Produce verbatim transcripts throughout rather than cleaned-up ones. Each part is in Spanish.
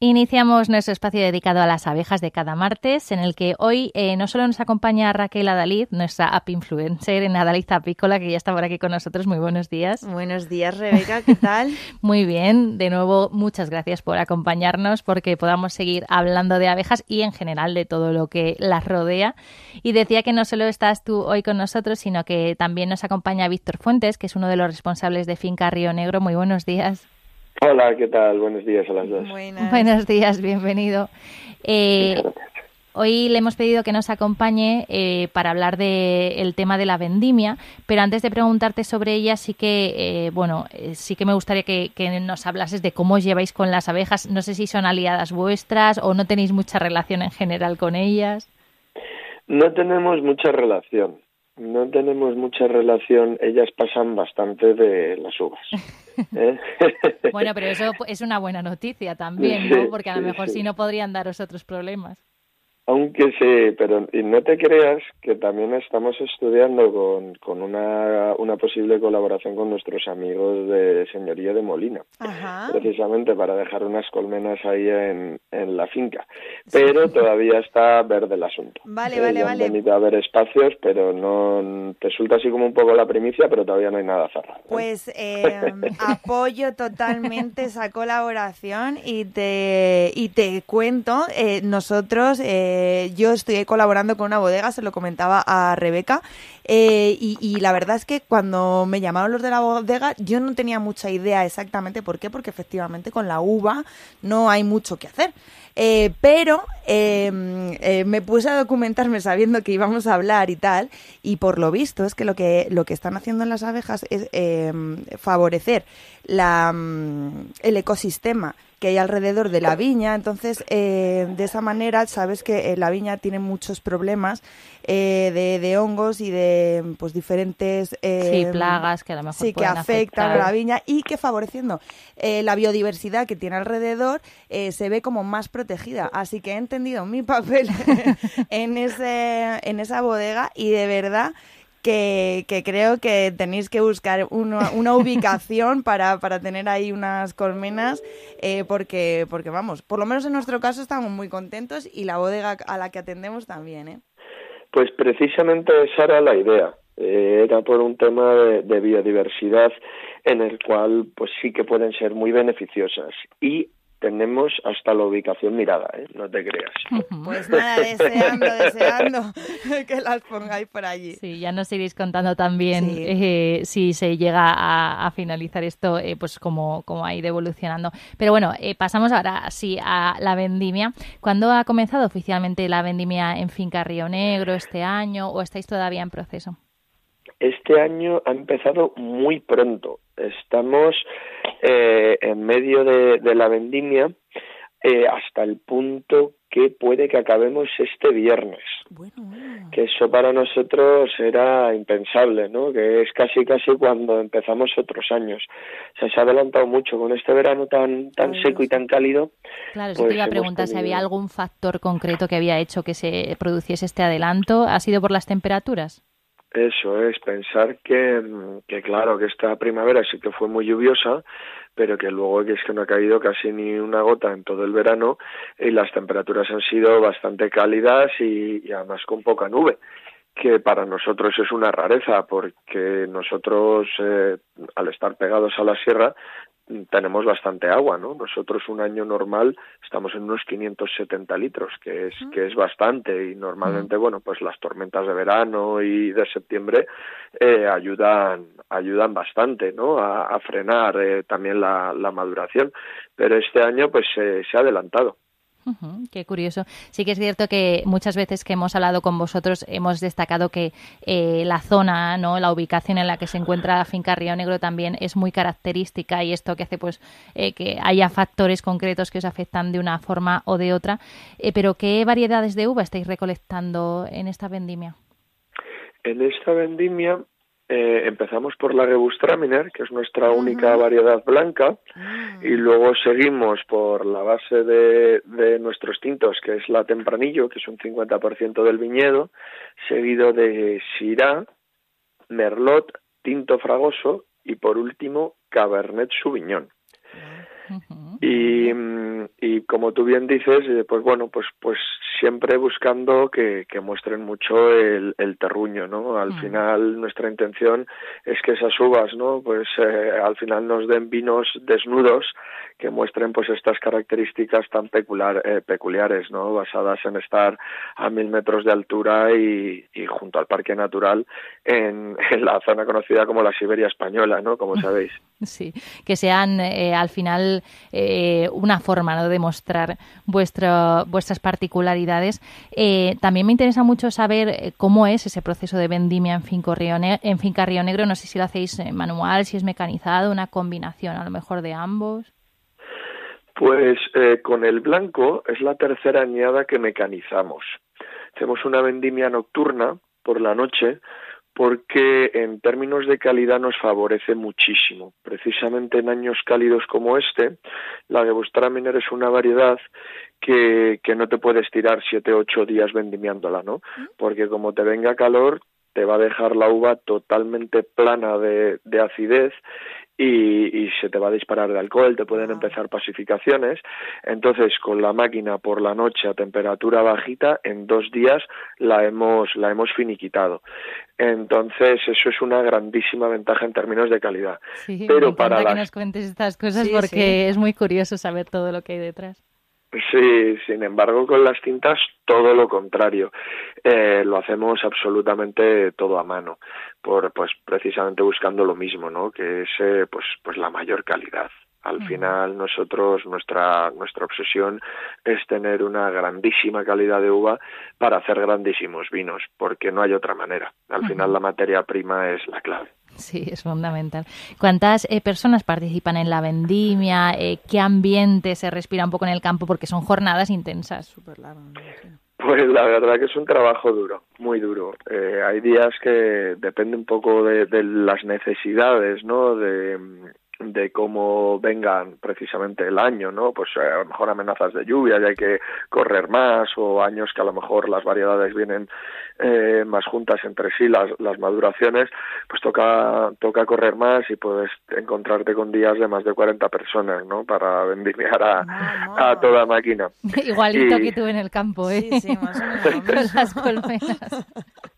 Iniciamos nuestro espacio dedicado a las abejas de cada martes, en el que hoy eh, no solo nos acompaña Raquel Adalid, nuestra app influencer en Adalid Apícola, que ya está por aquí con nosotros. Muy buenos días. Buenos días, Rebeca, ¿qué tal? Muy bien, de nuevo muchas gracias por acompañarnos, porque podamos seguir hablando de abejas y en general de todo lo que las rodea. Y decía que no solo estás tú hoy con nosotros, sino que también nos acompaña Víctor Fuentes, que es uno de los responsables de Finca Río Negro. Muy buenos días. Hola, ¿qué tal? Buenos días a las dos. Buenas. Buenos días, bienvenido. Eh, hoy le hemos pedido que nos acompañe eh, para hablar del tema de la vendimia, pero antes de preguntarte sobre ella, sí que eh, bueno, eh, sí que me gustaría que, que nos hablases de cómo os lleváis con las abejas. No sé si son aliadas vuestras o no tenéis mucha relación en general con ellas. No tenemos mucha relación. No tenemos mucha relación, ellas pasan bastante de las uvas. ¿Eh? Bueno, pero eso es una buena noticia también, ¿no? Porque a lo sí, mejor sí. si no podrían daros otros problemas. Aunque sí, pero y no te creas que también estamos estudiando con, con una, una posible colaboración con nuestros amigos de Señoría de Molina, Ajá. precisamente para dejar unas colmenas ahí en, en la finca. Pero todavía está verde el asunto. Vale, eh, vale, ya han vale. venido a ver espacios, pero no te suelta así como un poco la primicia, pero todavía no hay nada cerrado. ¿eh? Pues eh, apoyo totalmente esa colaboración y te, y te cuento, eh, nosotros... Eh, yo estoy colaborando con una bodega, se lo comentaba a Rebeca, eh, y, y la verdad es que cuando me llamaron los de la bodega yo no tenía mucha idea exactamente por qué, porque efectivamente con la uva no hay mucho que hacer. Eh, pero eh, eh, me puse a documentarme sabiendo que íbamos a hablar y tal, y por lo visto es que lo que, lo que están haciendo en las abejas es eh, favorecer la, el ecosistema que hay alrededor de la viña. Entonces eh, de esa manera sabes que eh, la viña tiene muchos problemas eh, de, de hongos y de pues diferentes eh, sí, plagas que a lo mejor sí, que pueden afectan afectar a la viña, y que favoreciendo eh, la biodiversidad que tiene alrededor eh, se ve como más protegida. Así que he entendido mi papel en ese en esa bodega, y de verdad Que, que creo que tenéis que buscar una, una ubicación para, para tener ahí unas colmenas, eh, porque, porque vamos, por lo menos en nuestro caso estamos muy contentos, y la bodega a la que atendemos también, ¿eh? Pues precisamente esa era la idea. Eh, era por un tema de, de biodiversidad en el cual pues sí que pueden ser muy beneficiosas, y tenemos hasta la ubicación mirada, ¿eh? No te creas. Pues nada, deseando, deseando que las pongáis por allí. Sí, ya nos iréis contando también sí. eh, si se llega a, a finalizar esto, eh, pues cómo, cómo ha ido evolucionando. Pero bueno, eh, pasamos ahora sí a la vendimia. ¿Cuándo ha comenzado oficialmente la vendimia en Finca Río Negro este año, o estáis todavía en proceso? Este año ha empezado muy pronto. Estamos eh, en medio de, de la vendimia eh, hasta el punto que puede que acabemos este viernes. Bueno, bueno. Que eso para nosotros era impensable, ¿no? Que es casi casi cuando empezamos otros años. O sea, se ha adelantado mucho con este verano tan tan Ay, seco y tan cálido. Claro, eso pues te iba a preguntar si había algún factor concreto que había hecho que se produciese este adelanto. ¿Ha sido por las temperaturas? Eso es, pensar que, que claro, que esta primavera sí que fue muy lluviosa, pero que luego que es que no ha caído casi ni una gota en todo el verano, y las temperaturas han sido bastante cálidas y, y además con poca nube, que para nosotros es una rareza, porque nosotros eh, al estar pegados a la sierra tenemos bastante agua, ¿no? Nosotros un año normal estamos en unos quinientos setenta litros, que es que es bastante, y normalmente, bueno, pues las tormentas de verano y de septiembre eh, ayudan ayudan bastante, ¿no? A, a frenar eh, también la, la maduración, pero este año pues eh, se ha adelantado. Uh-huh, qué curioso. Sí que es cierto que muchas veces que hemos hablado con vosotros hemos destacado que eh, la zona, ¿no?, la ubicación en la que se encuentra la Finca Río Negro también es muy característica, y esto que hace pues eh, que haya factores concretos que os afectan de una forma o de otra. Eh, pero ¿qué variedades de uva estáis recolectando en esta vendimia? En esta vendimia eh, empezamos por la Gewürztraminer, que es nuestra uh-huh. única variedad blanca, uh-huh. y luego seguimos por la base de, de nuestros tintos, que es la Tempranillo, que es un cincuenta por ciento del viñedo, seguido de Syrah, Merlot, Tinto Fragoso y por último Cabernet Sauvignon. Uh-huh. Y, y como tú bien dices, pues bueno, pues pues siempre buscando que, que muestren mucho el, el terruño, ¿no? Al mm. final nuestra intención es que esas uvas, ¿no? Pues eh, al final nos den vinos desnudos que muestren pues estas características tan peculiar, eh, peculiares, ¿no? Basadas en estar a mil metros de altura y, y junto al parque natural en, en la zona conocida como la Siberia española, ¿no? Como sabéis. Sí, que sean eh, al final eh, una forma, ¿no?, de mostrar vuestro, vuestras particularidades. Eh, también me interesa mucho saber cómo es ese proceso de vendimia en Finca Río, ne- en Finca Río Negro. No sé si lo hacéis manual, si es mecanizado, una combinación a lo mejor de ambos. Pues eh, con el blanco es la tercera añada que mecanizamos. Hacemos una vendimia nocturna por la noche, porque en términos de calidad nos favorece muchísimo. Precisamente en años cálidos como este, la Gewürztraminer es una variedad que, que no te puedes tirar siete o ocho días vendimiándola, ¿no? Porque como te venga calor, te va a dejar la uva totalmente plana de, de acidez y, y se te va a disparar de alcohol, te pueden empezar pasificaciones. Entonces, con la máquina por la noche a temperatura bajita, en dos días la hemos la hemos finiquitado. Entonces, eso es una grandísima ventaja en términos de calidad. Sí, pero me encanta para que las... nos cuentes estas cosas, sí, porque sí. es muy curioso saber todo lo que hay detrás. Sí, sin embargo, con las tintas todo lo contrario. Eh, lo hacemos absolutamente todo a mano, por pues precisamente buscando lo mismo, ¿no? Que es eh, pues pues la mayor calidad. Al uh-huh. final nosotros nuestra nuestra obsesión es tener una grandísima calidad de uva para hacer grandísimos vinos, porque no hay otra manera. Al uh-huh. final la materia prima es la clave. Sí, es fundamental. ¿Cuántas eh, personas participan en la vendimia? Eh, ¿Qué ambiente se respira un poco en el campo? Porque son jornadas intensas. Súper largas, me imagino. Pues la verdad que es un trabajo duro, muy duro. Eh, hay días que depende un poco de, de las necesidades, ¿no? De, de cómo vengan precisamente el año, ¿no? Pues eh, a lo mejor amenazas de lluvia y hay que correr más, o años que a lo mejor las variedades vienen eh, más juntas entre sí, las, las maduraciones, pues toca toca correr más y puedes encontrarte con días de más de cuarenta personas, ¿no? Para vendimiar a, Mamá. a toda máquina. Igualito y... que tú en el campo, ¿eh? Sí, sí, más o menos. Con las colmenas.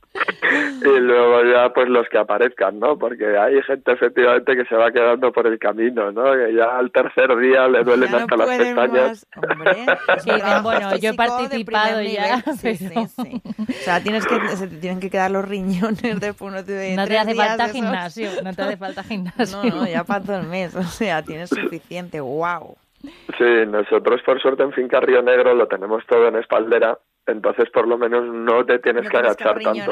Y luego ya pues los que aparezcan, ¿no? Porque hay gente efectivamente que se va quedando por el camino, ¿no? Que ya al tercer día le duelen ya hasta no las pestañas. Más. Hombre, sí, bueno, yo he participado ya. Sí, sí, sí. O sea, tienes que, se te tienen que quedar los riñones después de No te hace falta gimnasio, esos. no te hace falta gimnasio. No, no, ya para todo el mes, o sea, tienes suficiente, wow. Sí, nosotros por suerte en Finca Río Negro lo tenemos todo en espaldera, entonces por lo menos no te tienes no que agachar que tanto,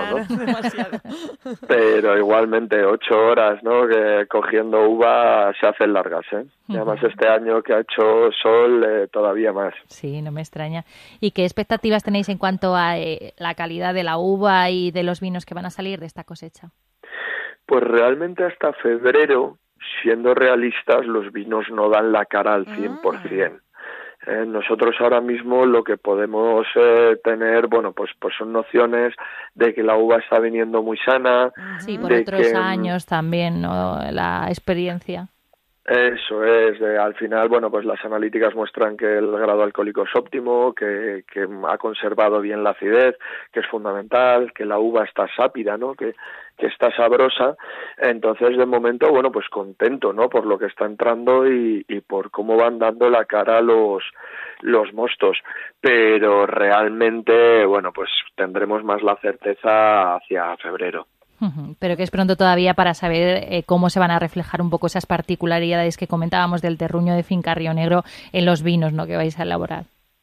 ¿no? Pero igualmente ocho horas, ¿no? Que cogiendo uva se hacen largas, ¿eh? Y además este año que ha hecho sol eh, todavía más. Sí, no me extraña. ¿Y qué expectativas tenéis en cuanto a eh, la calidad de la uva y de los vinos que van a salir de esta cosecha? Pues realmente hasta febrero, siendo realistas, los vinos no dan la cara al cien por ciento. Eh, nosotros ahora mismo lo que podemos eh, tener, bueno, pues pues son nociones de que la uva está viniendo muy sana. Sí, por de otros que, años también, ¿no? La experiencia. Eso es, eh, al final, bueno, pues las analíticas muestran que el grado alcohólico es óptimo, que, que ha conservado bien la acidez, que es fundamental, que la uva está sápida, ¿no? Que, que está sabrosa. Entonces, de momento, bueno, pues contento, ¿no? Por lo que está entrando y, y por cómo van dando la cara los, los mostos. Pero realmente, bueno, pues tendremos más la certeza hacia febrero. Pero que es pronto todavía para saber eh, cómo se van a reflejar un poco esas particularidades que comentábamos del terruño de Finca Río Negro en los vinos, ¿no?, que vais a elaborar.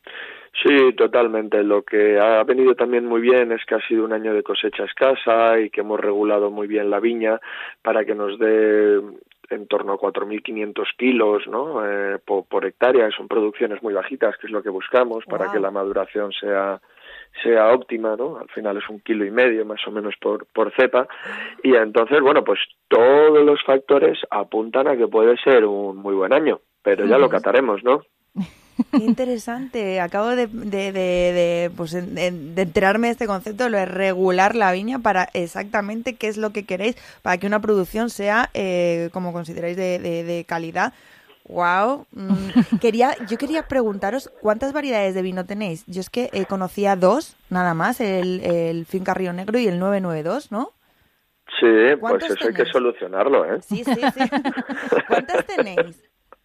Sí, totalmente. Lo que ha venido también muy bien es que ha sido un año de cosecha escasa y que hemos regulado muy bien la viña para que nos dé en torno a cuatro mil quinientos kilos, ¿no? Eh, por, por hectárea. Son producciones muy bajitas, que es lo que buscamos para wow. que la maduración sea sea óptima, ¿no? Al final es un kilo y medio más o menos por, por cepa, y entonces, bueno, pues todos los factores apuntan a que puede ser un muy buen año, pero ya lo cataremos, ¿no? Qué interesante. Acabo de, de, de, de, pues, de, de enterarme de este concepto, lo de regular la viña para exactamente qué es lo que queréis para que una producción sea, eh, como consideráis, de, de, de calidad. Wow. Mm, quería, yo quería preguntaros cuántas variedades de vino tenéis. Yo es que eh, conocía dos, nada más, el, el Finca Río Negro y el nueve nueve dos, ¿no? Sí, pues eso tenéis? Hay que solucionarlo, ¿eh? Sí, sí, sí. ¿Cuántas tenéis?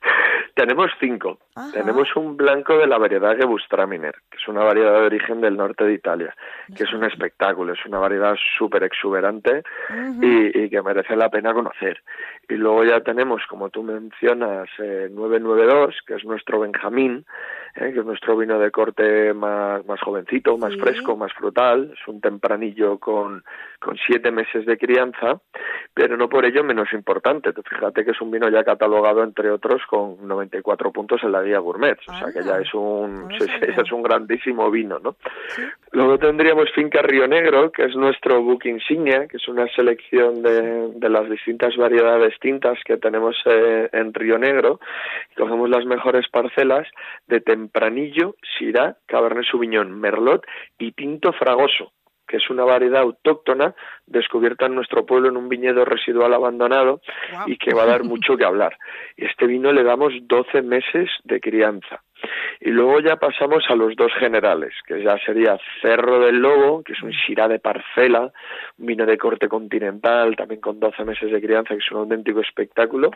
Tenemos cinco. Ajá. Tenemos un blanco de la variedad Gewürztraminer, que es una variedad de origen del norte de Italia, que es un espectáculo, es una variedad súper exuberante uh-huh. y, y que merece la pena conocer. Y luego ya tenemos, como tú mencionas, eh, nueve nueve dos, que es nuestro Benjamín, eh, que es nuestro vino de corte más, más jovencito, más sí. fresco, más frutal. Es un tempranillo con, con siete meses de crianza, pero no por ello menos importante. Tú fíjate que es un vino ya catalogado, entre otros, con noventa y cuatro puntos en la guía Gourmet, o sea ah, que ya es un no es un grandísimo vino, ¿no? ¿Sí? Luego tendríamos Finca Río Negro, que es nuestro book insignia, que es una selección de, de las distintas variedades tintas que tenemos eh, en Río Negro. Cogemos las mejores parcelas de Tempranillo, Syrah, Cabernet Sauvignon, Merlot y Tinto Fragoso, que es una variedad autóctona descubierta en nuestro pueblo en un viñedo residual abandonado wow. y que va a dar mucho que hablar. Y este vino le damos doce meses de crianza. Y luego ya pasamos a los dos generales, que ya sería Cerro del Lobo, que es un Syrah de parcela, un vino de corte continental, también con doce meses de crianza, que es un auténtico espectáculo,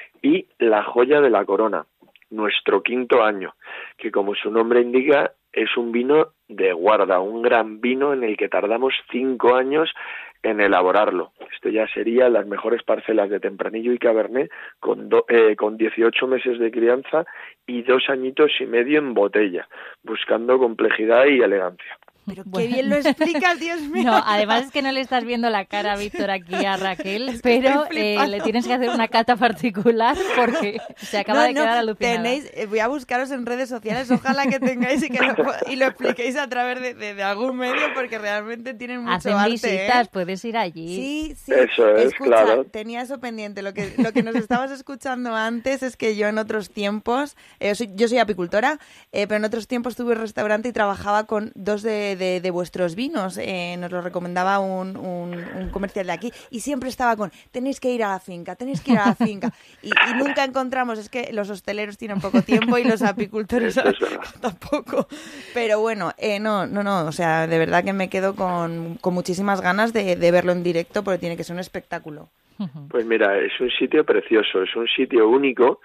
y La Joya de la Corona, nuestro quinto año, que como su nombre indica, es un vino de guarda, un gran vino en el que tardamos cinco años en elaborarlo. Esto ya sería las mejores parcelas de Tempranillo y Cabernet con, do, eh, con dieciocho meses de crianza y dos añitos y medio en botella, buscando complejidad y elegancia. Pero qué bueno. Bien lo explicas, Dios mío. No, además es que no le estás viendo la cara, Víctor, aquí a Raquel, es pero eh, le tienes que hacer una cata particular porque se acaba no, de no, quedar alucinada. Tenéis, eh, voy a buscaros en redes sociales, ojalá que tengáis y que lo, y lo expliquéis a través de, de, de algún medio porque realmente tienen mucho Hacen arte. visitas, ¿eh? puedes ir allí. Sí, sí. Eso es, escucha, claro. Tenía eso pendiente. Lo que, lo que nos estabas escuchando antes es que yo en otros tiempos, eh, soy, yo soy apicultora, eh, pero en otros tiempos tuve un restaurante y trabajaba con dos de, de, de vuestros vinos, eh, nos lo recomendaba un, un, un comercial de aquí y siempre estaba con tenéis que ir a la finca, tenéis que ir a la finca y, y nunca encontramos, es que los hosteleros tienen poco tiempo y los apicultores tampoco, pero bueno, eh, no, no, no, o sea, de verdad que me quedo con, con muchísimas ganas de, de verlo en directo porque tiene que ser un espectáculo. Pues mira, es un sitio precioso, es un sitio único.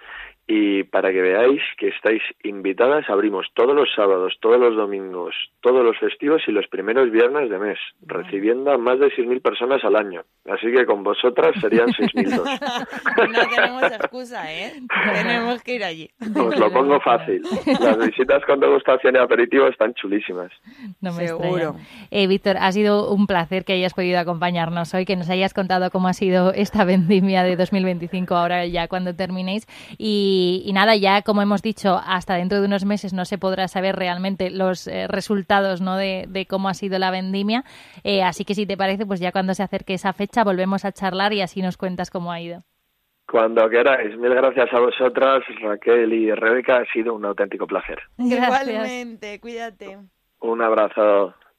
Y para que veáis que estáis invitadas, abrimos todos los sábados, todos los domingos, todos los festivos y los primeros viernes de mes, recibiendo a más de seis mil personas al año. Así que con vosotras serían seis mil dos. No tenemos excusa, ¿eh? Tenemos que ir allí. Os lo pongo fácil. Las visitas con degustación y aperitivo están chulísimas. No me Seguro. Eh, Víctor, ha sido un placer que hayas podido acompañarnos hoy, que nos hayas contado cómo ha sido esta vendimia de dos mil veinticinco, ahora ya cuando terminéis. Y Y, y nada, ya como hemos dicho, hasta dentro de unos meses no se podrá saber realmente los eh, resultados, ¿no? de, de cómo ha sido la vendimia. Eh, así que si te parece, pues ya cuando se acerque esa fecha volvemos a charlar y así nos cuentas cómo ha ido. Cuando queráis. Mil gracias a vosotras, Raquel y Rebeca. Ha sido un auténtico placer. Igualmente, cuídate. Un abrazo.